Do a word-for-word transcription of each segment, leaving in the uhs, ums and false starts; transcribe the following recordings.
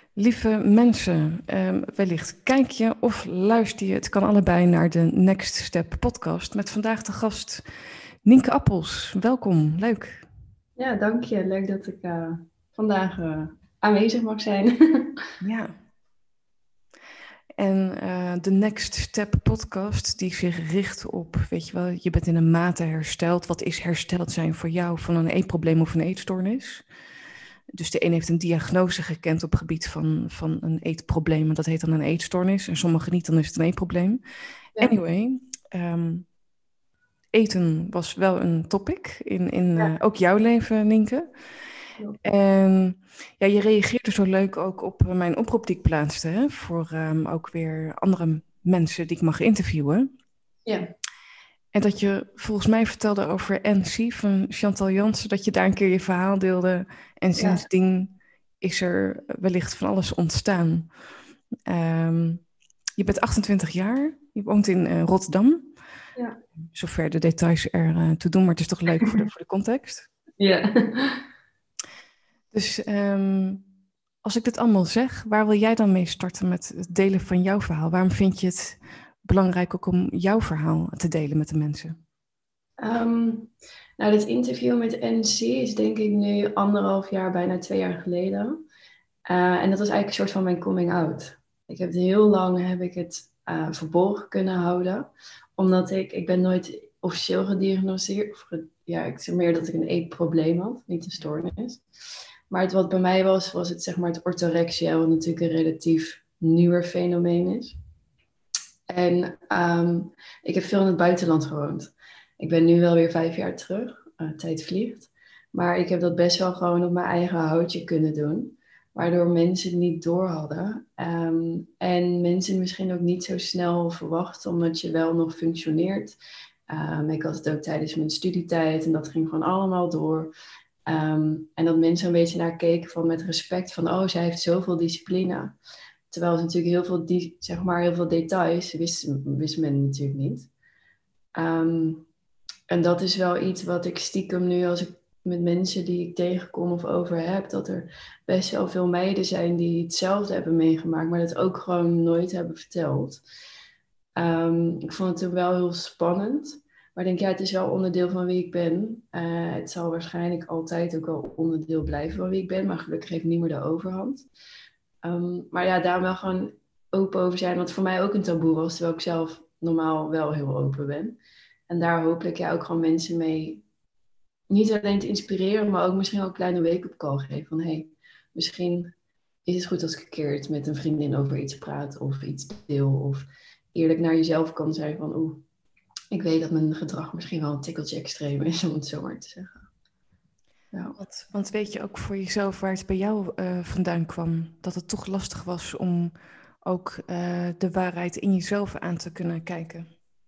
Lieve mensen, um, wellicht kijk je of luister je, het kan allebei, naar de Next Step podcast met vandaag de gast Nienke Appels. Welkom, leuk. Ja, dank je. Leuk dat ik uh, vandaag uh, aanwezig mag zijn. Ja. En uh, de Next Step podcast die zich richt op, weet je wel, je bent in een mate hersteld. Wat is hersteld zijn voor jou van een eetprobleem of een eetstoornis? Dus de een heeft een diagnose gekend op het gebied van, van een eetprobleem. En dat heet dan een eetstoornis. En sommigen niet, dan is het een eetprobleem. Ja. Anyway, um, eten was wel een topic in, in uh, Ja. ook jouw leven, Nienke. En ja, je reageerde zo leuk ook op mijn oproep die ik plaatste. Hè, voor um, ook weer andere mensen die ik mag interviewen. Ja. En dat je volgens mij vertelde over N C van Chantal Jansen, dat je daar een keer je verhaal deelde. En sindsdien is er wellicht van alles ontstaan. Um, je bent achtentwintig jaar, je woont in uh, Rotterdam. Ja. Zover de details er uh, toe doen, maar het is toch leuk voor de, voor de context. Ja. Dus um, als ik dit allemaal zeg, waar wil jij dan mee starten met het delen van jouw verhaal? Waarom vind je het belangrijk ook om jouw verhaal te delen met de mensen? Um, nou, dit interview met N C is denk ik nu anderhalf jaar, bijna twee jaar geleden. Uh, en dat was eigenlijk een soort van mijn coming out. Ik heb het heel lang heb ik het uh, verborgen kunnen houden. Omdat ik, ik ben nooit officieel gediagnosticeerd. Of ge, ja, ik zeg meer dat ik een eetprobleem had, niet een stoornis. Maar het, wat bij mij was, was het zeg maar het orthorexia, wat natuurlijk een relatief nieuwer fenomeen is. En um, ik heb veel in het buitenland gewoond. Ik ben nu wel weer vijf jaar terug. Uh, tijd vliegt. Maar ik heb dat best wel gewoon op mijn eigen houtje kunnen doen. Waardoor mensen het niet door hadden. Um, en mensen misschien ook niet zo snel verwachten, omdat je wel nog functioneert. Um, ik had het ook tijdens mijn studietijd en dat ging gewoon allemaal door. Um, en dat mensen een beetje naar keken van met respect van, oh, zij heeft zoveel discipline. Terwijl ze natuurlijk heel veel, die, zeg maar, heel veel details wist, wist men natuurlijk niet. Um, en dat is wel iets wat ik stiekem nu, als ik met mensen die ik tegenkom of over heb, dat er best wel veel meiden zijn die hetzelfde hebben meegemaakt, maar dat ook gewoon nooit hebben verteld. Um, ik vond het toen wel heel spannend. Maar ik denk, ja, het is wel onderdeel van wie ik ben. Uh, het zal waarschijnlijk altijd ook wel onderdeel blijven van wie ik ben. Maar gelukkig heeft niemand de overhand. Um, maar ja, daar wel gewoon open over zijn. Wat voor mij ook een taboe was. Terwijl ik zelf normaal wel heel open ben. En daar hopelijk ja, ook gewoon mensen mee niet alleen te inspireren. Maar ook misschien wel een kleine wake-up call geven. Van hey, misschien is het goed als ik een keer met een vriendin over iets praat. Of iets deel. Of eerlijk naar jezelf kan zijn van oeh. Ik weet dat mijn gedrag misschien wel een tikkeltje extreem is, om het zo maar te zeggen. Ja. Want, want weet je ook voor jezelf waar het bij jou uh, vandaan kwam? Dat het toch lastig was om ook uh, de waarheid in jezelf aan te kunnen kijken?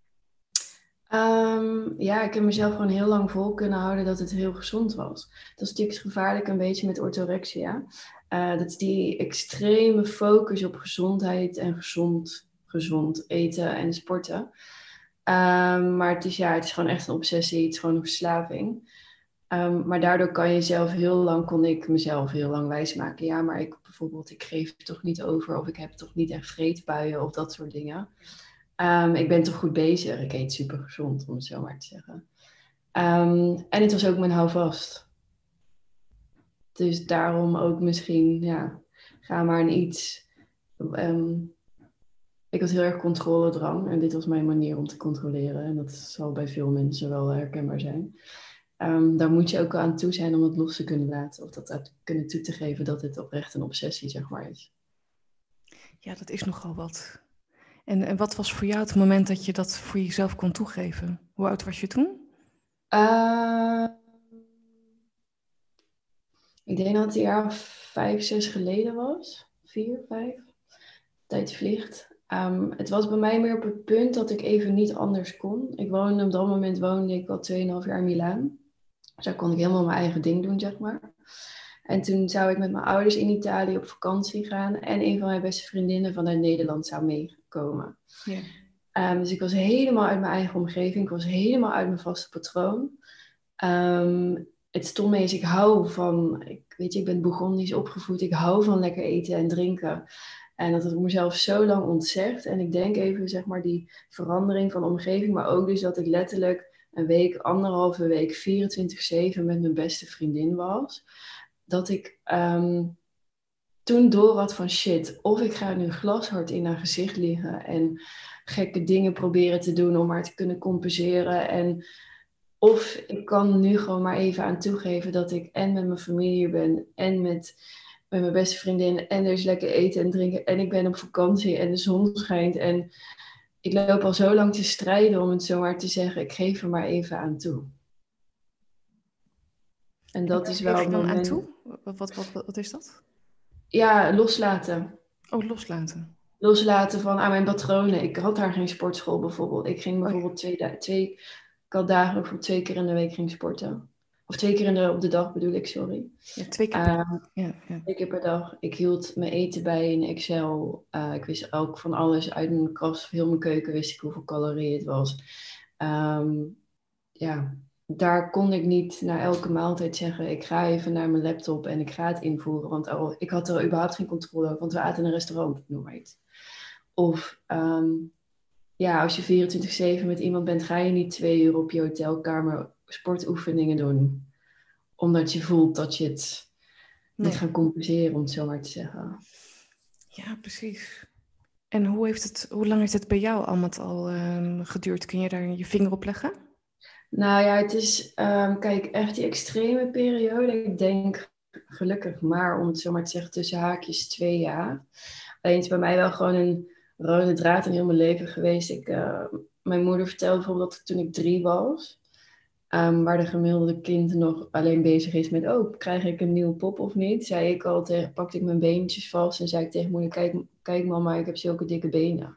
Um, ja, ik heb mezelf gewoon heel lang vol kunnen houden dat het heel gezond was. Dat is natuurlijk gevaarlijk een beetje met orthorexia. Uh, dat is die extreme focus op gezondheid en gezond, gezond eten en sporten. Um, maar het is, ja, het is gewoon echt een obsessie, het is gewoon een verslaving. Um, maar daardoor kan je zelf heel lang, kon ik mezelf heel lang wijsmaken. Ja, maar ik bijvoorbeeld, ik geef toch niet over of ik heb toch niet echt vreedbuien of dat soort dingen. Um, ik ben toch goed bezig. Ik eet super gezond, om het zo maar te zeggen. Um, en het was ook mijn houvast. Dus daarom ook misschien, ja, ga maar een iets. Um, ik had heel erg controledrang en dit was mijn manier om te controleren. En dat zal bij veel mensen wel herkenbaar zijn. Um, daar moet je ook aan toe zijn om het los te kunnen laten. Of dat uit kunnen toe te geven dat het oprecht een obsessie, zeg maar, is. Ja, dat is nogal wat. En, en wat was voor jou het moment dat je dat voor jezelf kon toegeven? Hoe oud was je toen? Uh, ik denk dat het een jaar of vijf, zes geleden was. Vier, vijf. Tijd vliegt. Um, het was bij mij meer op het punt dat ik even niet anders kon. Ik woonde op dat moment woonde ik al twee komma vijf jaar in Milaan. Dus daar kon ik helemaal mijn eigen ding doen, zeg maar. En toen zou ik met mijn ouders in Italië op vakantie gaan. En een van mijn beste vriendinnen vanuit Nederland zou meekomen. Ja. Um, dus ik was helemaal uit mijn eigen omgeving. Ik was helemaal uit mijn vaste patroon. Um, het stomme is, ik hou van, ik, weet je, ik ben Bourgondisch opgevoed. Ik hou van lekker eten en drinken. En dat heb ik mezelf zo lang ontzegd. En ik denk even, zeg maar, die verandering van omgeving. Maar ook dus dat ik letterlijk een week, anderhalve week, vierentwintig zeven met mijn beste vriendin was. Dat ik um, toen door had van shit, of ik ga nu glashard in haar gezicht liggen. En gekke dingen proberen te doen om haar te kunnen compenseren. En of ik kan nu gewoon maar even aan toegeven dat ik en met mijn familie hier ben. En met, met mijn beste vriendin. En er is lekker eten en drinken. En ik ben op vakantie en de zon schijnt. En ik loop al zo lang te strijden om het zomaar te zeggen. Ik geef er maar even aan toe. En En dat waar is geef wel je het dan aan moment. toe? Wat, wat, wat, wat is dat? Ja, loslaten. Oh, loslaten. Loslaten van aan mijn patronen. Ik had daar geen sportschool bijvoorbeeld. Ik ging Oh ja. bijvoorbeeld twee, da- twee, ik had dagen voor twee keer in de week ging sporten. Of twee keer in de, op de dag bedoel ik, sorry. Ja, twee keer per Uh, dag. Ja, ja. Twee keer per dag. Ik hield mijn eten bij in Excel. Uh, ik wist ook van alles uit mijn kast, heel mijn keuken wist ik hoeveel calorieën het was. Um, ja, daar kon ik niet na elke maaltijd zeggen, ik ga even naar mijn laptop en ik ga het invoeren. Want oh, ik had er überhaupt geen controle over, want we aten in een restaurant, noem maar iets. Of um, ja, als je vierentwintig zeven met iemand bent, ga je niet twee uur op je hotelkamer sportoefeningen doen. Omdat je voelt dat je het moet Nee. gaan compenseren, om het zo maar te zeggen. Ja, precies. En hoe, heeft het, hoe lang heeft het bij jou allemaal al uh, geduurd? Kun je daar je vinger op leggen? Nou ja, het is, um, kijk, echt die extreme periode. Ik denk gelukkig maar, om het zo maar te zeggen, tussen haakjes twee jaar. Alleen is bij mij wel gewoon een rode draad in heel mijn leven geweest. Ik, uh, mijn moeder vertelde bijvoorbeeld dat toen ik drie was, um, waar de gemiddelde kind nog alleen bezig is met, oh, krijg ik een nieuwe pop of niet? Zei ik al tegen, pakte ik mijn beentjes vast en zei ik tegen moeder, kijk, kijk mama, ik heb zulke dikke benen.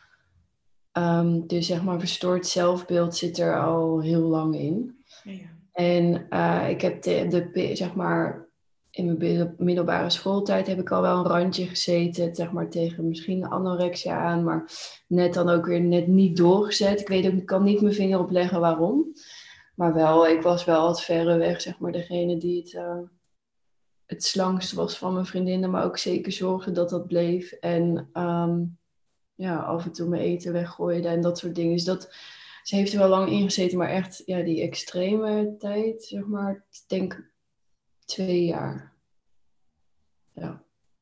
Um, dus zeg maar verstoord zelfbeeld zit er al heel lang in. Ja, ja. En uh, ik heb de, de, zeg maar, in mijn middelbare schooltijd heb ik al wel een randje gezeten, zeg maar tegen misschien anorexia aan, maar net dan ook weer net niet doorgezet. Ik weet ook, ik kan niet mijn vinger opleggen waarom. Maar wel, ik was wel wat verreweg, zeg maar, degene die het, uh, het slangst was van mijn vriendinnen, maar ook zeker zorgde dat dat bleef. En um, ja, af en toe mijn eten weggooide en dat soort dingen. Dus dat, ze heeft er wel lang in gezeten, maar echt ja, die extreme tijd, zeg maar, ik denk twee jaar. Ja.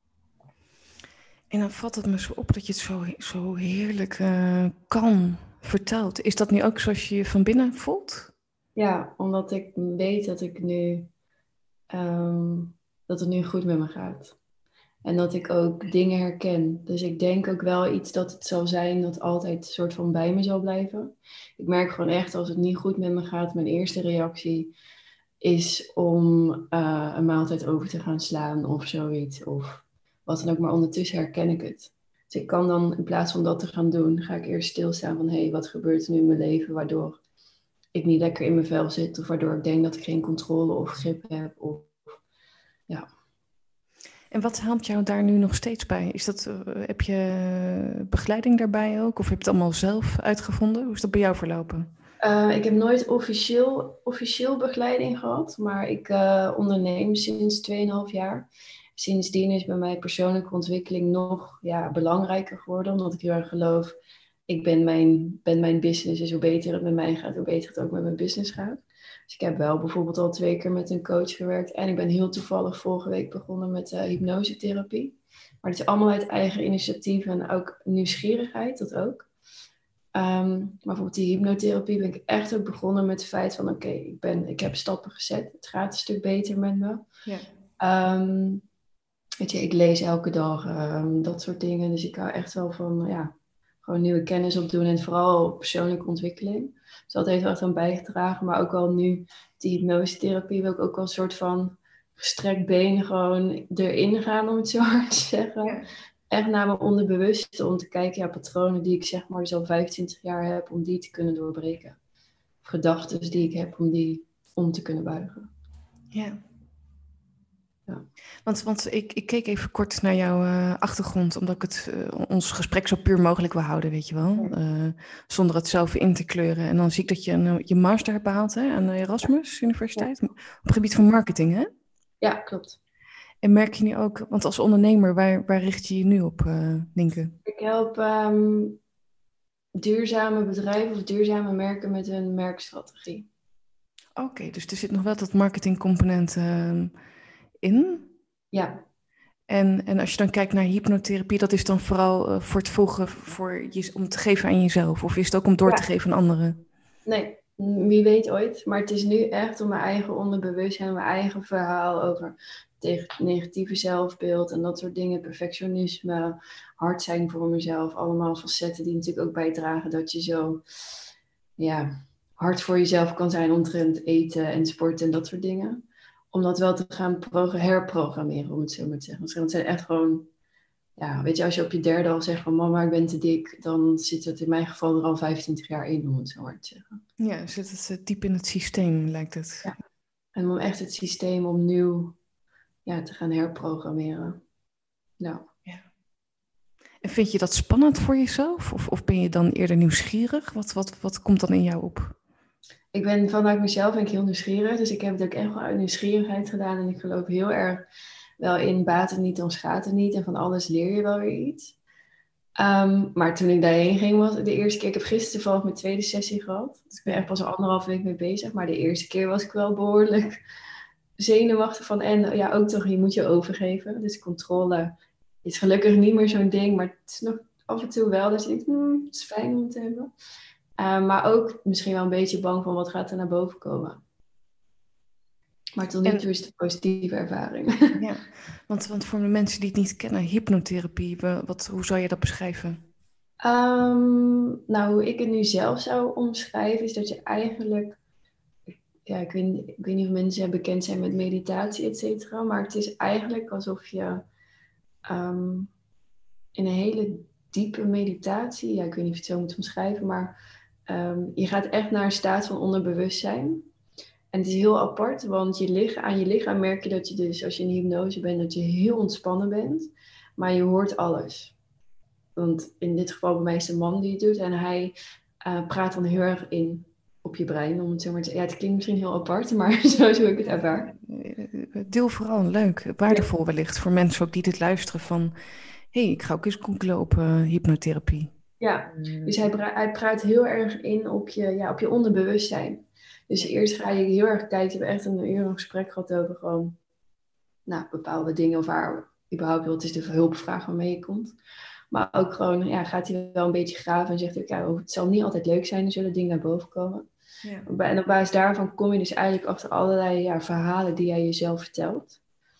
En dan valt het me zo op dat je het zo, zo heerlijk uh, kan vertelt. Is dat nu ook zoals je je van binnen voelt? Ja, omdat ik weet dat ik nu, um, dat het nu goed met me gaat. En dat ik ook dingen herken. Dus ik denk ook wel iets dat het zal zijn dat altijd een soort van bij me zal blijven. Ik merk gewoon echt als het niet goed met me gaat, mijn eerste reactie is om uh, een maaltijd over te gaan slaan of zoiets. Of wat dan ook, maar ondertussen herken ik het. Dus ik kan dan in plaats van dat te gaan doen, ga ik eerst stilstaan van hé, hey, wat gebeurt er nu in mijn leven waardoor ik niet lekker in mijn vel zit. Of waardoor ik denk dat ik geen controle of grip heb. Of, ja. En wat helpt jou daar nu nog steeds bij? Is dat, uh, heb je begeleiding daarbij ook? Of heb je het allemaal zelf uitgevonden? Hoe is dat bij jou verlopen? Uh, ik heb nooit officieel, officieel begeleiding gehad, maar ik uh, onderneem sinds twee komma vijf jaar. Sindsdien is bij mij persoonlijke ontwikkeling nog ja, belangrijker geworden, omdat ik heel erg geloof, ik ben mijn, ben mijn business, dus hoe beter het met mij gaat, hoe beter het ook met mijn business gaat. Dus ik heb wel bijvoorbeeld al twee keer met een coach gewerkt en ik ben heel toevallig vorige week begonnen met uh, hypnosetherapie. Maar het is allemaal uit eigen initiatief en ook nieuwsgierigheid, dat ook. Um, maar bijvoorbeeld die hypnotherapie ben ik echt ook begonnen met het feit van oké, okay, ik ben, ik heb stappen gezet. Het gaat een stuk beter met me. Ja. Um, weet je, ik lees elke dag, um, dat soort dingen. Dus ik hou echt wel van ja, gewoon nieuwe kennis opdoen en vooral persoonlijke ontwikkeling. Dus dat heeft er echt aan bijgedragen. Maar ook wel nu, die hypnosetherapie wil ik ook wel een soort van gestrekt been gewoon erin gaan, om het zo hard te zeggen. Ja. Echt naar mijn onderbewuste om te kijken, ja, patronen die ik zeg maar dus al vijfentwintig jaar heb, om die te kunnen doorbreken. Gedachten die ik heb, om die om te kunnen buigen. Ja. Ja. Want, want ik, ik keek even kort naar jouw uh, achtergrond, omdat ik het, uh, ons gesprek zo puur mogelijk wil houden, weet je wel. Uh, zonder het zelf in te kleuren. En dan zie ik dat je een, je master hebt behaald hè, aan de Erasmus Universiteit. Ja. Op het gebied van marketing, hè? Ja, klopt. En merk je nu ook, want als ondernemer, waar, waar richt je je nu op, uh, Nienke? Ik help um, duurzame bedrijven of duurzame merken met hun merkstrategie. Oké, okay, dus er zit nog wel dat marketingcomponent uh, in? Ja. En, en als je dan kijkt naar hypnotherapie, dat is dan vooral uh, voor het volgen, voor je, om te geven aan jezelf? Of is het ook om door ja. te geven aan anderen? Nee, wie weet ooit. Maar het is nu echt om mijn eigen onderbewustzijn, mijn eigen verhaal over tegen negatieve zelfbeeld en dat soort dingen. Perfectionisme, hard zijn voor mezelf. Allemaal facetten die natuurlijk ook bijdragen dat je zo ja, hard voor jezelf kan zijn omtrent eten en sporten en dat soort dingen. Om dat wel te gaan herprogrammeren, om het zo maar te zeggen. Want het zijn echt gewoon... Ja, weet je, als je op je derde al zegt van mama, ik ben te dik, dan zit het in mijn geval er al vijfentwintig jaar in, om het zo maar te zeggen. Ja, zit het diep in het systeem, lijkt het. Ja. En om echt het systeem opnieuw ja, te gaan herprogrammeren. Nou. Ja. En vind je dat spannend voor jezelf? Of, of ben je dan eerder nieuwsgierig? Wat, wat, wat komt dan in jou op? Ik ben vanuit mezelf ben ik heel nieuwsgierig. Dus ik heb het ook echt wel uit nieuwsgierigheid gedaan. En ik geloof heel erg wel in baat het niet, dan schaadt het niet. En van alles leer je wel weer iets. Um, maar toen ik daarheen ging, was de eerste keer... Ik heb gisteren toevallig mijn tweede sessie gehad. Dus ik ben echt pas al anderhalf week mee bezig. Maar de eerste keer was ik wel behoorlijk zenuwachtig van. En ja, ook toch, je moet je overgeven. Dus controle is gelukkig niet meer zo'n ding. Maar het is nog af en toe wel. Dus ik denk, hmm, het is fijn om te hebben. Uh, maar ook misschien wel een beetje bang van wat gaat er naar boven komen. Maar tot nu toe is het een positieve ervaring. Ja, want, want voor de mensen die het niet kennen, hypnotherapie, wat, hoe zou je dat beschrijven? Um, nou, hoe ik het nu zelf zou omschrijven, is dat je eigenlijk... Ja, ik weet, ik weet niet of mensen bekend zijn met meditatie, et cetera. Maar het is eigenlijk alsof je um, in een hele diepe meditatie... Ja, ik weet niet of je het zo moet omschrijven, maar... Um, je gaat echt naar een staat van onderbewustzijn. En het is heel apart, want je lichaam, aan je lichaam merk je dat je dus, als je in hypnose bent, dat je heel ontspannen bent. Maar je hoort alles. Want in dit geval bij mij is de man die het doet. En hij uh, praat dan heel erg in op je brein. Om het zo maar te, ja, het klinkt misschien heel apart, maar zo zou ik het ervaar. Deel vooral leuk, waardevol ja. wellicht voor mensen ook die dit luisteren van... hé, hey, ik ga ook eens googlen op uh, hypnotherapie. Ja, dus hij, pra- hij praat heel erg in op je, ja, op je onderbewustzijn. Dus eerst ga je heel erg kijken. We hebben echt een uur een gesprek gehad over gewoon nou, bepaalde dingen. Of waar überhaupt wat is de hulpvraag waarmee je komt. Maar ook gewoon ja, gaat hij wel een beetje graven en zegt ook, ja, het zal niet altijd leuk zijn. Er zullen dingen naar boven komen. Ja. En op basis daarvan kom je dus eigenlijk achter allerlei ja, verhalen die jij jezelf vertelt.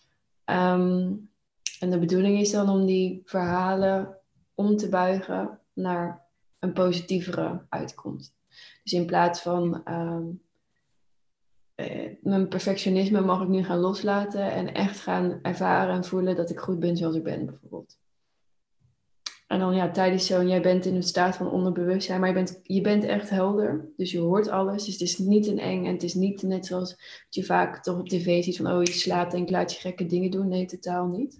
Um, en de bedoeling is dan om die verhalen om te buigen naar een positievere uitkomst. Dus in plaats van um, eh, mijn perfectionisme mag ik nu gaan loslaten en echt gaan ervaren en voelen dat ik goed ben zoals ik ben bijvoorbeeld. En dan ja, tijdens zo'n, jij bent in een staat van onderbewustzijn, maar je bent, je bent echt helder. Dus je hoort alles. Dus het is niet een eng en het is niet net zoals wat je vaak toch op tv ziet van oh je slaapt en ik laat je gekke dingen doen. Nee, totaal niet.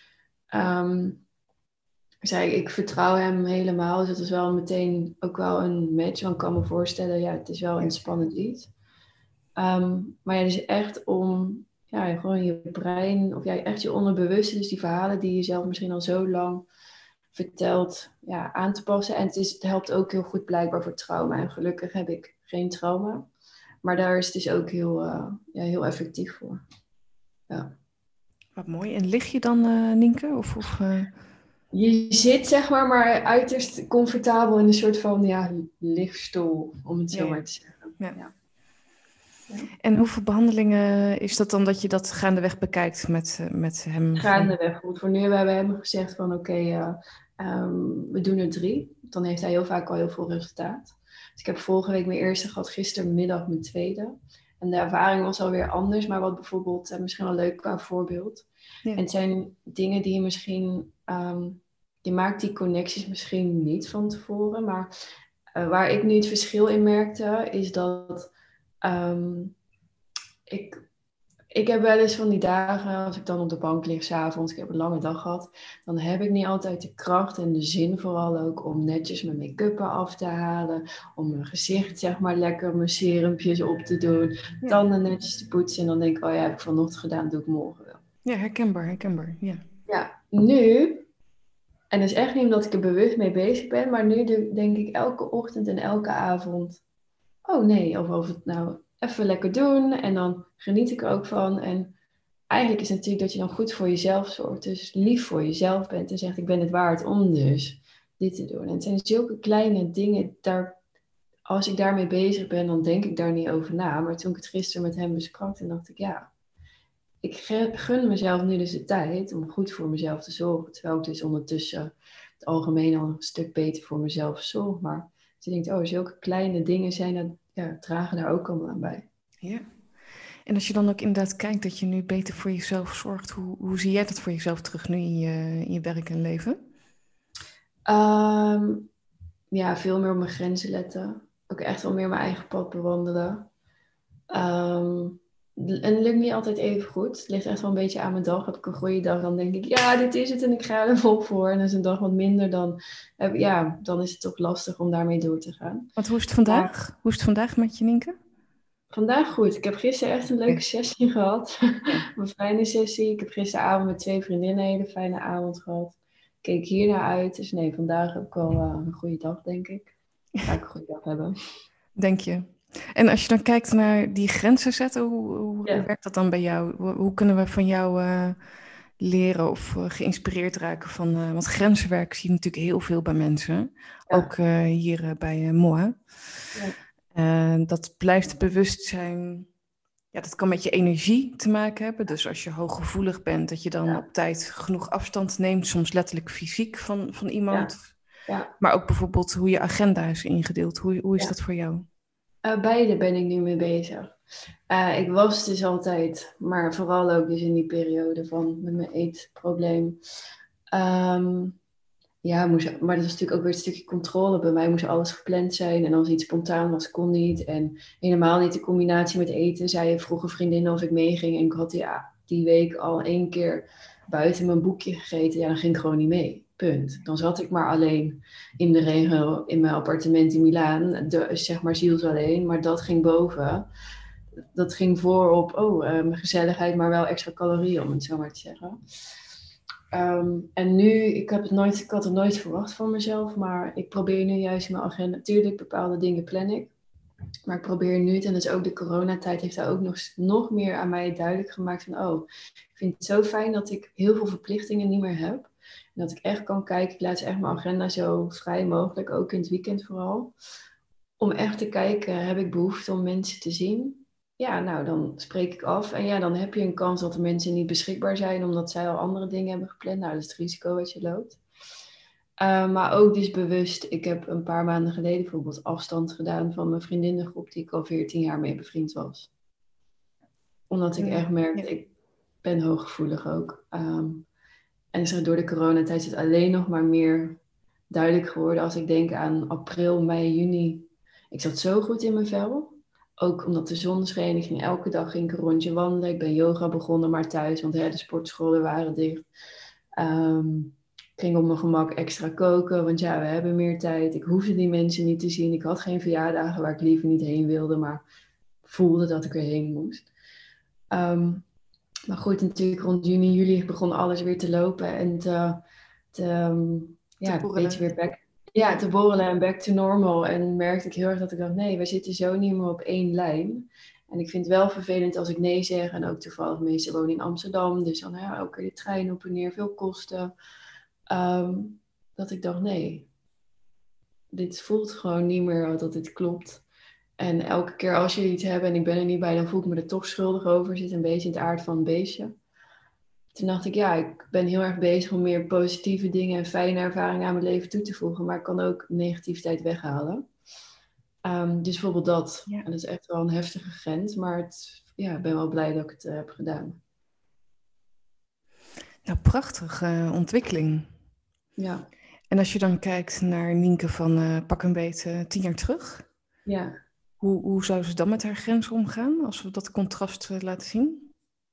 Um, zei ik, ik vertrouw hem helemaal. Dus dat is wel meteen ook wel een match. Want ik kan me voorstellen, ja, het is wel een spannend lied. Um, maar ja, dus echt om ja, gewoon je brein, of ja, echt je onderbewuste, dus die verhalen die je zelf misschien al zo lang vertelt, ja, aan te passen. En het, is, het helpt ook heel goed blijkbaar voor trauma. En gelukkig heb ik geen trauma. Maar daar is het dus ook heel, uh, ja, heel effectief voor. Ja. Wat mooi. En lig je dan, uh, Nienke? Of, of, uh... Je zit zeg maar, maar uiterst comfortabel in een soort van ja, lichtstoel, om het zo ja, maar te zeggen. Ja. Ja. Ja. En hoeveel behandelingen is dat dan dat je dat gaandeweg bekijkt met, met hem? Gaandeweg. Goed, voor nu hebben we hem gezegd van oké, okay, uh, um, we doen er drie. Dan heeft hij heel vaak al heel veel resultaat. Dus ik heb vorige week mijn eerste gehad, gistermiddag mijn tweede. En de ervaring was alweer anders, maar wat bijvoorbeeld, uh, misschien wel leuk qua voorbeeld. Ja. En het zijn dingen die je misschien, um, je maakt die connecties misschien niet van tevoren. Maar uh, waar ik nu het verschil in merkte, is dat um, ik Ik heb wel eens van die dagen, als ik dan op de bank lig 's avonds, ik heb een lange dag gehad, dan heb ik niet altijd de kracht en de zin vooral ook om netjes mijn make-up af te halen, om mijn gezicht zeg maar lekker mijn serumpjes op te doen, Ja, tanden netjes te poetsen en dan denk ik, oh ja, heb ik vanochtend gedaan, doe ik morgen wel. ja herkenbaar, herkenbaar. Ja. Ja, nu, en dat is echt niet omdat ik er bewust mee bezig ben, maar nu doe- denk ik elke ochtend en elke avond, oh nee, of of het nou even lekker doen en dan geniet ik er ook van. En eigenlijk is het natuurlijk dat je dan goed voor jezelf zorgt. Dus lief voor jezelf bent en zegt ik ben het waard om dus dit te doen. En het zijn zulke kleine dingen, daar, als ik daarmee bezig ben, dan denk ik daar niet over na. Maar toen ik het gisteren met hem besprak, dan dacht ik ja, ik ge- gun mezelf nu dus de tijd om goed voor mezelf te zorgen. Terwijl ik dus ondertussen het algemeen al een stuk beter voor mezelf zorg. Maar je denkt, oh, zulke kleine dingen zijn dat, ja, dragen daar ook allemaal aan bij. Ja. En als je dan ook inderdaad kijkt dat je nu beter voor jezelf zorgt, hoe, hoe zie jij dat voor jezelf terug nu in je, in je werk en leven? Ehm, ja, veel meer op mijn grenzen letten. Ook echt wel meer mijn eigen pad bewandelen. Ehm, en het lukt niet altijd even goed. Het ligt echt wel een beetje aan mijn dag. Heb ik een goede dag, dan denk ik, ja, dit is het en ik ga er vol voor. En als een dag wat minder, dan, heb, ja, dan is het toch lastig om daarmee door te gaan. Want hoe is het Maar vandaag? Hoe is het vandaag met je, Nienke? vandaag goed. Ik heb gisteren echt een Ja. leuke sessie gehad. Ja. Een fijne sessie. Ik heb gisteravond met twee vriendinnen een hele fijne avond gehad. Keek hier naar uit. Dus nee, vandaag heb ik wel eh, een goede dag, denk ik. Ga ik een goede dag hebben. Denk je? En als je dan kijkt naar die grenzen zetten, hoe, hoe, hoe Ja. werkt dat dan bij jou? Hoe, hoe kunnen we van jou eh, leren of eh, geïnspireerd raken van... eh, want grenzenwerk zie je natuurlijk heel veel bij mensen. Ook Ja. eh, hier eh, bij eh, Moa. Ja. Eh, dat blijft bewustzijn. Ja, dat kan met je energie te maken hebben. Dus als je hooggevoelig bent, dat je dan Ja. op tijd genoeg afstand neemt. Soms letterlijk fysiek van, van Ja. iemand. Ja. Maar ook bijvoorbeeld hoe je agenda is ingedeeld. Hoe, hoe is Ja. dat voor jou? Uh, beide ben ik nu mee bezig. Uh, ik was dus altijd, maar vooral ook dus in die periode van met mijn eetprobleem. Um, ja, moest, maar dat is natuurlijk ook weer een stukje controle. Bij mij moest alles gepland zijn. En als iets spontaan was, kon niet. En helemaal niet de combinatie met eten. Zei je vroege vriendinnen of ik meeging. En ik had ja, die week al één keer buiten mijn boekje gegeten. Ja, dan ging ik gewoon niet mee. Punt. Dan zat ik maar alleen in de regio in mijn appartement in Milaan. De, zeg maar zielsalein. Maar dat ging boven. Dat ging voor op, oh, um, gezelligheid, maar wel extra calorieën, om het zo maar te zeggen. Um, en nu, ik, heb het nooit, ik had het nooit verwacht van mezelf, maar ik probeer nu juist in mijn agenda, natuurlijk bepaalde dingen plan ik, maar ik probeer nu, en dus ook de coronatijd heeft daar ook nog, nog meer aan mij duidelijk gemaakt van, oh, ik vind het zo fijn dat ik heel veel verplichtingen niet meer heb. En dat ik echt kan kijken, ik laat echt mijn agenda zo vrij mogelijk, ook in het weekend vooral, om echt te kijken, heb ik behoefte om mensen te zien? Ja, nou, dan spreek ik af. En ja, dan heb je een kans dat de mensen niet beschikbaar zijn omdat zij al andere dingen hebben gepland. Nou, dat is het risico wat je loopt. Uh, maar ook dus bewust, ik heb een paar maanden geleden bijvoorbeeld afstand gedaan van mijn vriendinnengroep die ik al veertien jaar mee bevriend was. Omdat ik echt merkte, Ja. ik ben hooggevoelig ook. Um, en zo door de coronatijd is het alleen nog maar meer duidelijk geworden als ik denk aan april, mei, juni. Ik zat zo goed in mijn vel. Ook omdat de zon scheen. Ik ging elke dag ging ik een rondje wandelen. Ik ben yoga begonnen, maar thuis, want hè, de sportscholen waren dicht. Um, ik ging op mijn gemak extra koken, want ja, we hebben meer tijd. Ik hoefde die mensen niet te zien. Ik had geen verjaardagen waar ik liever niet heen wilde, maar voelde dat ik erheen moest. Um, maar goed, natuurlijk rond juni, juli begon alles weer te lopen en te, te, um, Te ja, een beetje borrelen. weer back, ja, te borrelen en back to normal. En merkte ik heel erg dat ik dacht, nee, we zitten zo niet meer op één lijn. En ik vind het wel vervelend als ik nee zeg. En ook toevallig, meestal wonen in Amsterdam. Dus dan ja, ook weer de trein op en neer, veel kosten. Um, dat ik dacht, nee, dit voelt gewoon niet meer dat dit klopt. En elke keer als jullie iets hebben en ik ben er niet bij, dan voel ik me er toch schuldig over. Zit een beetje in het aard van het beestje. Toen dacht ik, ja, ik ben heel erg bezig om meer positieve dingen en fijne ervaringen aan mijn leven toe te voegen. Maar ik kan ook negativiteit weghalen. Um, dus bijvoorbeeld dat. Ja. En dat is echt wel een heftige grens. Maar het, ja, ik ben wel blij dat ik het uh, heb gedaan. Nou, prachtige uh, ontwikkeling. Ja. En als je dan kijkt naar Nienke van uh, pak een beetje tien jaar terug. Ja. Hoe, hoe zou ze dan met haar grens omgaan als we dat contrast uh, laten zien?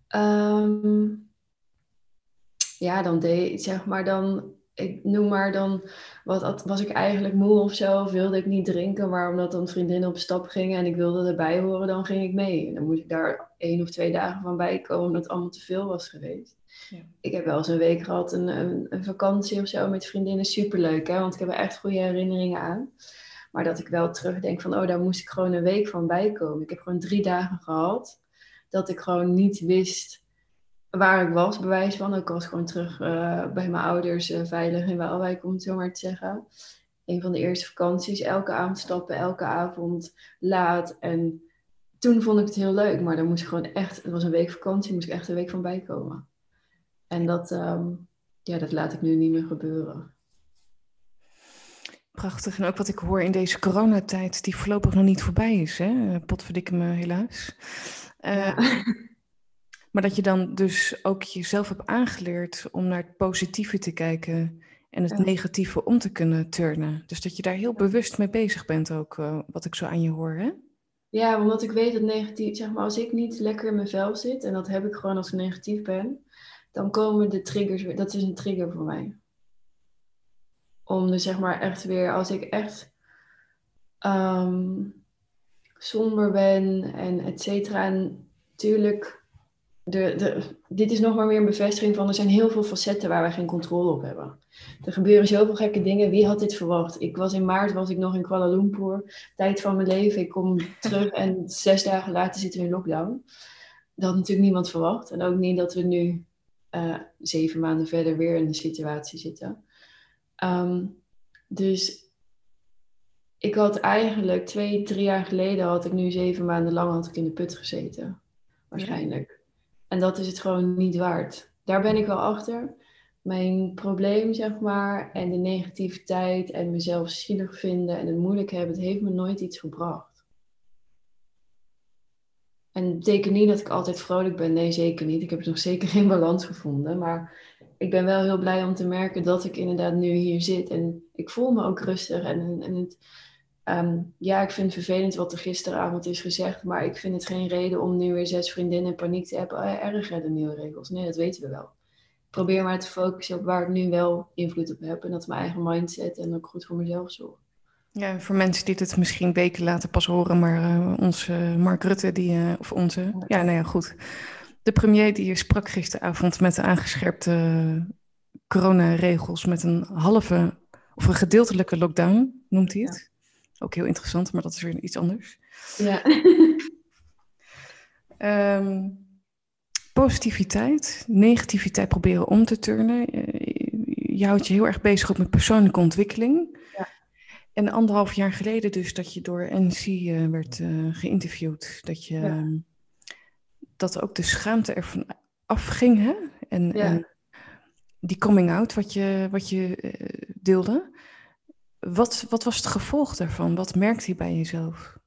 Um, ja, dan deed zeg maar dan, ik noem maar dan, wat, was ik eigenlijk moe of zo, of wilde ik niet drinken, maar omdat dan vriendinnen op stap gingen en ik wilde erbij horen, dan ging ik mee. En dan moest ik daar één of twee dagen van bij komen, omdat het allemaal te veel was geweest. Ja. Ik heb wel eens een week gehad, een, een, een vakantie of zo met vriendinnen, superleuk, hè, want ik heb er echt goede herinneringen aan. Maar dat ik wel terugdenk van, oh, daar moest ik gewoon een week van bijkomen. Ik heb gewoon drie dagen gehad dat ik gewoon niet wist waar ik was, bewijs van. Ik was gewoon terug uh, bij mijn ouders, uh, veilig in Waalwijk, om het zo maar te zeggen. Een van de eerste vakanties, elke avond stappen, elke avond laat. En toen vond ik het heel leuk, maar dan moest ik gewoon echt, het was een week vakantie, moest ik echt een week van bijkomen. En dat, um, ja, dat laat ik nu niet meer gebeuren. Prachtig. En ook wat ik hoor in deze coronatijd, die voorlopig nog niet voorbij is, hè? Potverdikke me helaas. Uh, ja. Maar dat je dan dus ook jezelf hebt aangeleerd om naar het positieve te kijken en het ja. negatieve om te kunnen turnen. Dus dat je daar heel ja. bewust mee bezig bent ook, uh, wat ik zo aan je hoor, hè? Ja, omdat ik weet dat negatief, zeg maar, als ik niet lekker in mijn vel zit, en dat heb ik gewoon als ik negatief ben, dan komen de triggers weer, dat is een trigger voor mij. Om dus zeg maar echt weer, als ik echt um, somber ben en et cetera. En natuurlijk, de, de, dit is nog maar weer een bevestiging van, er zijn heel veel facetten waar we geen controle op hebben. Er gebeuren zoveel gekke dingen. Wie had dit verwacht? Ik was in maart, was ik nog in Kuala Lumpur. Tijd van mijn leven. Ik kom terug en zes dagen later zitten we in lockdown. Dat had natuurlijk niemand verwacht. En ook niet dat we nu uh, zeven maanden verder weer in de situatie zitten. Um, dus ik had eigenlijk twee, drie jaar geleden had ik nu zeven maanden lang had ik in de put gezeten. Waarschijnlijk. Ja. En dat is het gewoon niet waard. Daar ben ik wel achter. Mijn probleem, zeg maar, en de negativiteit en mezelf zielig vinden en het moeilijk hebben, het heeft me nooit iets gebracht. En het betekent niet dat ik altijd vrolijk ben. Nee, zeker niet. Ik heb nog zeker geen balans gevonden. Maar ik ben wel heel blij om te merken dat ik inderdaad nu hier zit. En ik voel me ook rustig. En, en het, um, ja, ik vind het vervelend wat er gisteravond is gezegd. Maar ik vind het geen reden om nu weer zes vriendinnen in paniek te hebben. Oh ja, erg hè, de nieuwe regels. Nee, dat weten we wel. Ik probeer maar te focussen op waar ik nu wel invloed op heb. En dat is mijn eigen mindset en ook goed voor mezelf zorg. Ja, voor mensen die het misschien weken later pas horen, maar uh, onze Mark Rutte, die, uh, of onze, ja, nou ja, goed. De premier die sprak gisteravond met de aangescherpte coronaregels met een halve of een gedeeltelijke lockdown, noemt hij het. Ja. Ook heel interessant, maar dat is weer iets anders. Ja. um, positiviteit, negativiteit proberen om te turnen. Je houdt je heel erg bezig ook met persoonlijke ontwikkeling. Ja. En anderhalf jaar geleden dus dat je door N C uh, werd uh, geïnterviewd. Dat je ja. um, dat ook de schaamte ervan afging, hè? En, ja. en die coming out wat je, wat je uh, deelde. Wat, wat was het gevolg daarvan? Wat merkte je bij jezelf?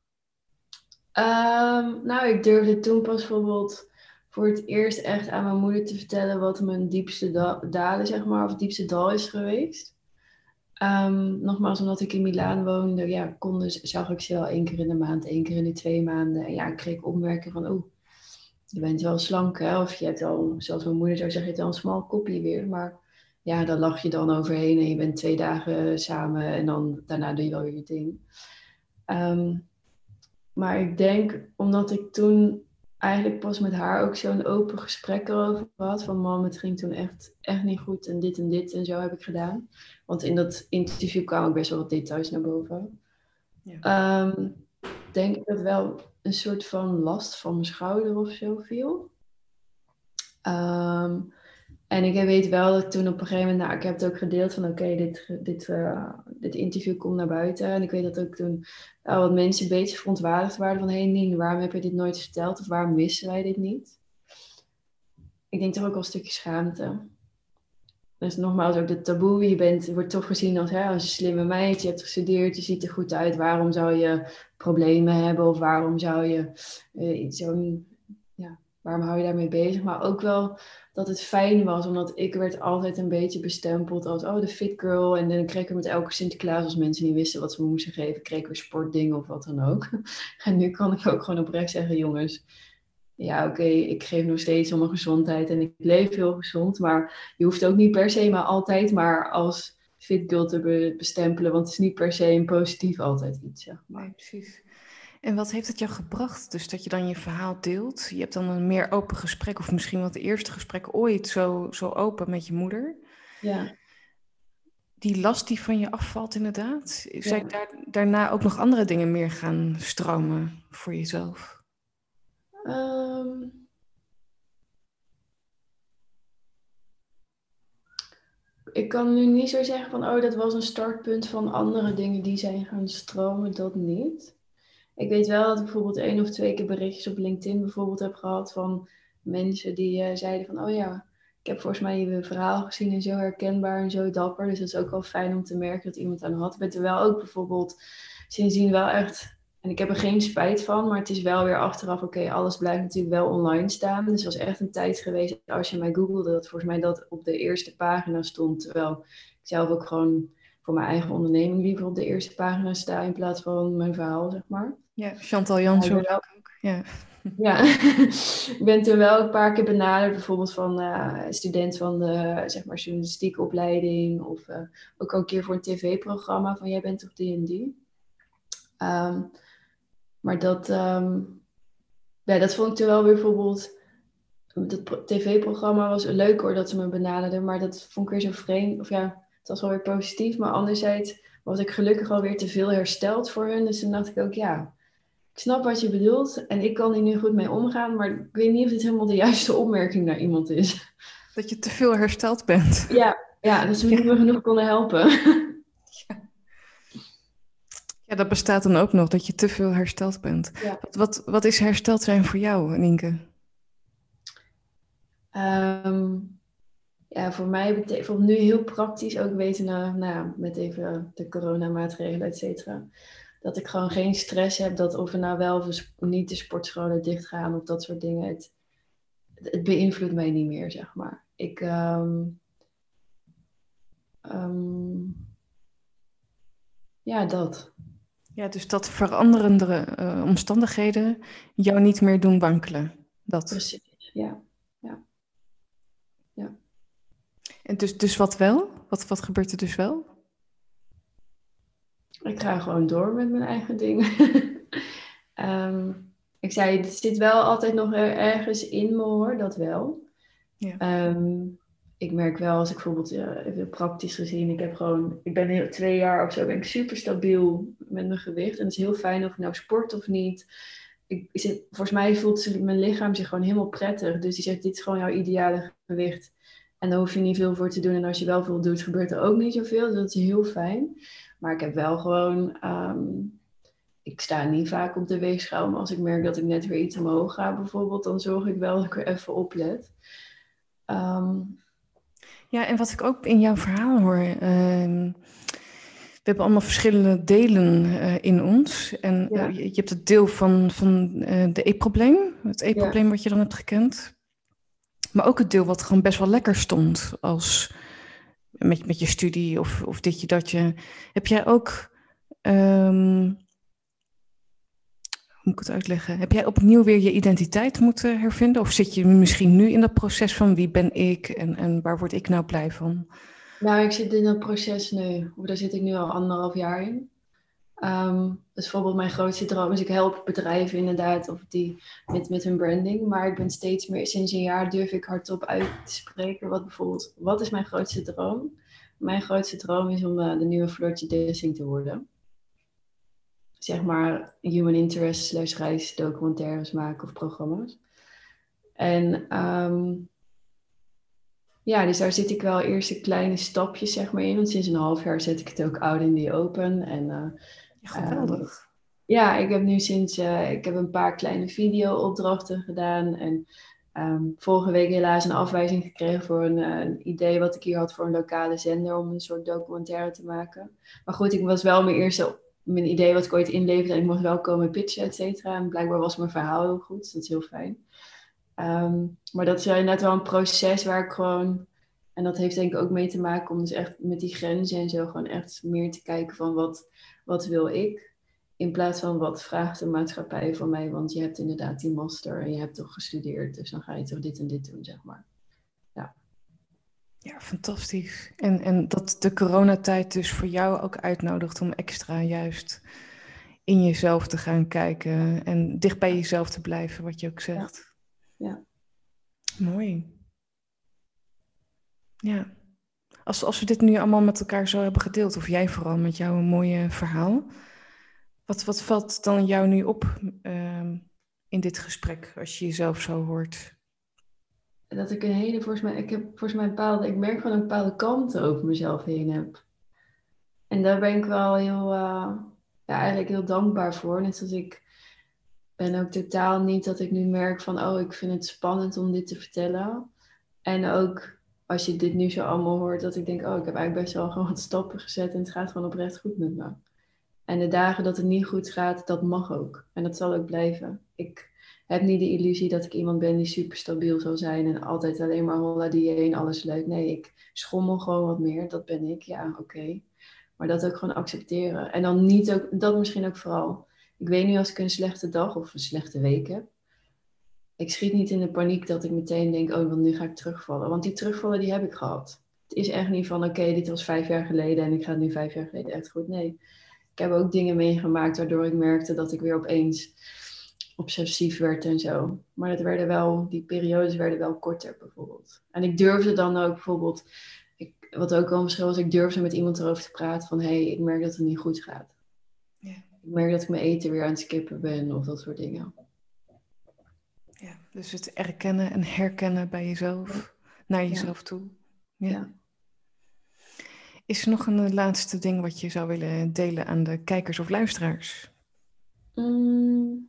Um, nou, ik durfde toen pas bijvoorbeeld voor het eerst echt aan mijn moeder te vertellen wat mijn diepste da- dalen, zeg maar, of diepste dal is geweest. Um, nogmaals, omdat ik in Milaan woonde, ja, konden, zag ik ze wel één keer in de maand, één keer in de twee maanden. En ja, ik kreeg opmerkingen van, oh, je bent wel slank, hè? Of je hebt al, zoals mijn moeder zou zeggen, je hebt al een smal kopje weer. Maar ja, daar lach je dan overheen en je bent twee dagen samen en dan daarna doe je wel weer je ding. Um, maar ik denk, omdat ik toen eigenlijk pas met haar ook zo'n open gesprek erover had. Van mam, het ging toen echt, echt niet goed en dit en dit en zo heb ik gedaan. Want in dat interview kwamen ook best wel wat details naar boven. Ja. Um, denk ik dat wel een soort van last van mijn schouder of zo viel. Um, en ik weet wel dat toen op een gegeven moment, nou, ik heb het ook gedeeld van oké, okay, dit, dit, uh, dit interview komt naar buiten. En ik weet dat ook toen uh, wat mensen een beetje verontwaardigd waren van hé hey, Nien, waarom heb je dit nooit verteld of waarom wisten wij dit niet? Ik denk toch ook wel een stukje schaamte. Dus nogmaals ook de taboe, je, bent, je wordt toch gezien als, hè, als een slimme meid, je hebt gestudeerd, je ziet er goed uit. Waarom zou je problemen hebben of waarom zou je uh, iets zo'n, ja, waarom hou je daarmee bezig? Maar ook wel dat het fijn was, omdat ik werd altijd een beetje bestempeld als, oh, de fit girl. En dan kreeg ik met elke Sinterklaas, als mensen niet wisten wat ze me moesten geven, kreeg ik weer sportdingen of wat dan ook. En nu kan ik ook gewoon oprecht zeggen, jongens, ja, oké, okay, ik geef nog steeds om mijn gezondheid en ik leef heel gezond. Maar je hoeft ook niet per se maar altijd maar als fit girl te be- bestempelen. Want het is niet per se een positief altijd iets, zeg Nee, maar. precies. En wat heeft het jou gebracht? Dus dat je dan je verhaal deelt. Je hebt dan een meer open gesprek, of misschien wel het eerste gesprek ooit zo, zo open met je moeder. Ja, Die last die van je afvalt, inderdaad. Zijn ja. daar, daarna ook nog andere dingen meer gaan stromen voor jezelf? Ehm, ik kan nu niet zo zeggen van, oh, dat was een startpunt van andere dingen die zijn gaan stromen, dat niet. Ik weet wel dat ik bijvoorbeeld één of twee keer berichtjes op LinkedIn bijvoorbeeld heb gehad van mensen die uh, zeiden van, oh ja, ik heb volgens mij je verhaal gezien en zo herkenbaar en zo dapper. Dus dat is ook wel fijn om te merken dat iemand aan had. Ik ben er wel ook bijvoorbeeld sindsdien wel echt, en ik heb er geen spijt van, maar het is wel weer achteraf, oké, okay, alles blijft natuurlijk wel online staan. Dus het was echt een tijd geweest, als je mij googelde, dat volgens mij dat op de eerste pagina stond. Terwijl ik zelf ook gewoon voor mijn eigen onderneming liever op de eerste pagina sta in plaats van mijn verhaal, zeg maar. Ja, Chantal Ja, Jan, ik zo ben wel, leuk ook. Ja. ja. Ik ben toen wel een paar keer benaderd, bijvoorbeeld van uh, student van de zeg maar, journalistieke opleiding. Of uh, ook al een keer voor een tv-programma van jij bent toch die en die. Um, maar dat, um, ja, dat vond ik toen wel weer bijvoorbeeld. Dat tv-programma was leuk hoor dat ze me benaderden, maar dat vond ik weer zo vreemd. Of ja, het was wel weer positief, maar anderzijds was ik gelukkig alweer te veel hersteld voor hun. Dus toen dacht ik ook, ja, ik snap wat je bedoelt en ik kan hier nu goed mee omgaan, maar ik weet niet of dit helemaal de juiste opmerking naar iemand is. Dat je te veel hersteld bent. Ja, ja, dat ze me Ja. niet meer genoeg konden helpen. Ja. Ja, dat bestaat dan ook nog, dat je te veel hersteld bent. Ja. Wat, wat, wat is hersteld zijn voor jou, Nienke? Um, ja, voor mij betekent nu heel praktisch ook weten, nou, nou, met even de coronamaatregelen, et cetera, dat ik gewoon geen stress heb dat of er nou wel of niet de sportscholen dichtgaan of dat soort dingen. Het, het beïnvloedt mij niet meer, zeg maar. Ik, um, um, ja, dat. Ja, dus dat veranderende uh, omstandigheden jou niet meer doen wankelen. Dat. Precies, ja. Ja, ja. En dus, dus wat wel? Wat, wat gebeurt er dus wel? Ik ga gewoon door met mijn eigen dingen. um, ik zei, het zit wel altijd nog ergens in me hoor, dat wel. Ja. Um, ik merk wel als ik bijvoorbeeld, uh, even praktisch gezien, ik heb gewoon, ik ben heel, twee jaar of zo, ben ik super stabiel met mijn gewicht. En het is heel fijn of ik nou sport of niet. Ik, ik zit, volgens mij voelt mijn lichaam zich gewoon helemaal prettig. Dus die zegt, dit is gewoon jouw ideale gewicht. En daar hoef je niet veel voor te doen. En als je wel veel doet, gebeurt er ook niet zoveel. Dus dat is heel fijn. Maar ik heb wel gewoon, um, ik sta niet vaak op de weegschaal. Maar als ik merk dat ik net weer iets omhoog ga bijvoorbeeld, dan zorg ik wel dat ik er even op let. Um, Ja, en wat ik ook in jouw verhaal hoor. Uh, we hebben allemaal verschillende delen uh, in ons. En uh, ja, je, je hebt het deel van, van uh, de eetprobleem. Het eetprobleem ja. wat je dan hebt gekend. Maar ook het deel wat gewoon best wel lekker stond. Als met, met je studie of, of ditje datje. Heb jij ook... Um, hoe moet ik het uitleggen? Heb jij opnieuw weer je identiteit moeten hervinden? Of zit je misschien nu in dat proces van wie ben ik en, en waar word ik nou blij van? Nou, ik zit in dat proces nu. Of daar zit ik nu al anderhalf jaar in. Um, dat is bijvoorbeeld mijn grootste droom. Dus ik help bedrijven inderdaad of die, met, met hun branding. Maar ik ben steeds meer, sinds een jaar durf ik hardop uit te spreken. Wat bijvoorbeeld, wat is mijn grootste droom? Mijn grootste droom is om uh, de nieuwe Floortje Dessing te worden. Zeg maar human interest slash reisdocumentaires maken of programma's. En um, ja, dus daar zit ik wel eerst kleine stapjes zeg maar in. Want sinds een half jaar zet ik het ook out in the open. En uh, Ja, um, geweldig. ja, ik heb nu sinds, uh, ik heb een paar kleine video-opdrachten gedaan. En um, vorige week helaas een afwijzing gekregen voor een, uh, een idee wat ik hier had voor een lokale zender. Om een soort documentaire te maken. Maar goed, ik was wel mijn eerste, mijn idee wat ik ooit inleverde. En ik mocht wel komen pitchen, et cetera. En blijkbaar was mijn verhaal heel goed. Dus dat is heel fijn. Um, maar dat is inderdaad wel een proces waar ik gewoon... En dat heeft denk ik ook mee te maken om dus echt met die grenzen en zo gewoon echt meer te kijken van wat, wat wil ik. In plaats van wat vraagt de maatschappij van mij, want je hebt inderdaad die master en je hebt toch gestudeerd, dus dan ga je toch dit en dit doen, zeg maar. Ja, Ja, fantastisch. En, en dat de coronatijd dus voor jou ook uitnodigt om extra juist in jezelf te gaan kijken en dicht bij jezelf te blijven, wat je ook ja, zegt. ja. Mooi. Ja. Als, als we dit nu allemaal met elkaar zo hebben gedeeld, of jij vooral met jouw mooie verhaal, wat, wat valt dan jou nu op ehm, in dit gesprek als je jezelf zo hoort? Dat ik een hele, volgens mij, ik heb volgens mij een bepaalde, ik merk gewoon een bepaalde kanten over mezelf heen heb. En daar ben ik wel heel, uh, ja, eigenlijk heel dankbaar voor. Net zoals ik ben ook totaal niet dat ik nu merk van, oh, ik vind het spannend om dit te vertellen. En ook als je dit nu zo allemaal hoort, dat ik denk, oh, ik heb eigenlijk best wel gewoon wat stappen gezet en het gaat gewoon oprecht goed met me. En de dagen dat het niet goed gaat, dat mag ook. En dat zal ook blijven. Ik heb niet de illusie dat ik iemand ben die super stabiel zal zijn en altijd alleen maar holla die heen, alles leuk. Nee, ik schommel gewoon wat meer. Dat ben ik, ja, oké. Okay. Maar dat ook gewoon accepteren. En dan niet ook, dat misschien ook vooral. Ik weet nu als ik een slechte dag of een slechte week heb. Ik schiet niet in de paniek dat ik meteen denk, oh, want nu ga ik terugvallen. Want die terugvallen, die heb ik gehad. Het is echt niet van, oké, okay, dit was vijf jaar geleden en ik ga het nu vijf jaar geleden echt goed. Nee, ik heb ook dingen meegemaakt waardoor ik merkte dat ik weer opeens obsessief werd en zo. Maar dat werden wel, die periodes werden wel korter bijvoorbeeld. En ik durfde dan ook bijvoorbeeld, ik, wat ook wel een verschil was, ik durfde met iemand erover te praten van, hé, hey, ik merk dat het niet goed gaat. Ja. Ik merk dat ik mijn eten weer aan het skippen ben of dat soort dingen. Ja, dus het erkennen en herkennen bij jezelf, ja. Naar jezelf ja. toe. Ja. Ja. Is er nog een laatste ding wat je zou willen delen aan de kijkers of luisteraars? Mm.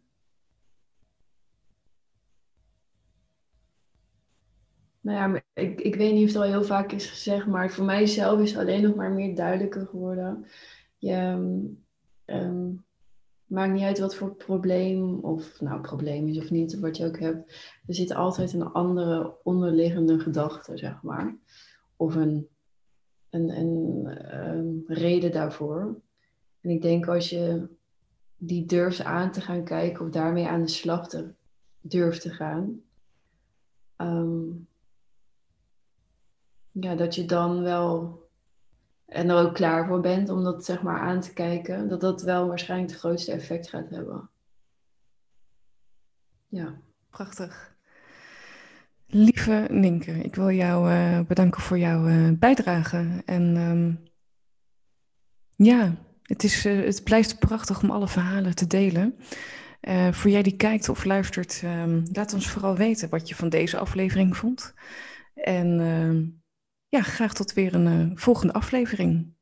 Nou ja, ik, ik weet niet of het al heel vaak is gezegd, maar voor mijzelf is het alleen nog maar meer duidelijker geworden. Je um, maakt niet uit wat voor probleem, of nou probleem is of niet, of wat je ook hebt. Er zit altijd een andere onderliggende gedachte, zeg maar. Of een, een, een um, reden daarvoor. En ik denk als je die durft aan te gaan kijken, of daarmee aan de slag te, durft te gaan. Um, Ja, dat je dan wel en er ook klaar voor bent om dat zeg maar aan te kijken. Dat dat wel waarschijnlijk het grootste effect gaat hebben. Ja. Prachtig. Lieve Nienke, ik wil jou uh, bedanken voor jouw uh, bijdrage. En um, ja, het, is, uh, het blijft prachtig om alle verhalen te delen. Uh, voor jij die kijkt of luistert, um, laat ons vooral weten wat je van deze aflevering vond. En uh, ja, graag tot weer een uh, volgende aflevering.